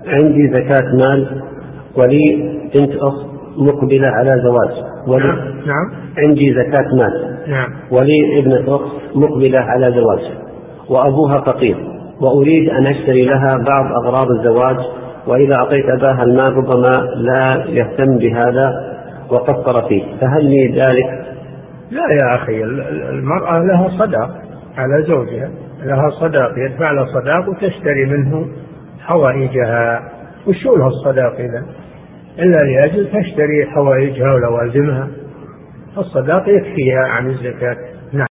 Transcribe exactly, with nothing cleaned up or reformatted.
عندي زكاة مال ولي بنت أخت مقبلة على زواج. ولي نعم. عندي زكاة مال. نعم. ولي ابنة أخت مقبلة على زواج وأبوها فقير، وأريد أن أشتري لها بعض أغراض الزواج، وإذا أعطيت أباها المال ربما لا يهتم بهذا وقصر فيه، فهل لي ذلك؟ لا يا أخي، المرأة لها صداق على زوجها، لها صداق يدفع لها صداق وتشتري منه حوائجها. وشو لها الصداق إذا إلا لأجل تشتري حوائجها ولوازمها؟ الصداق يكفيها عن الزكاة.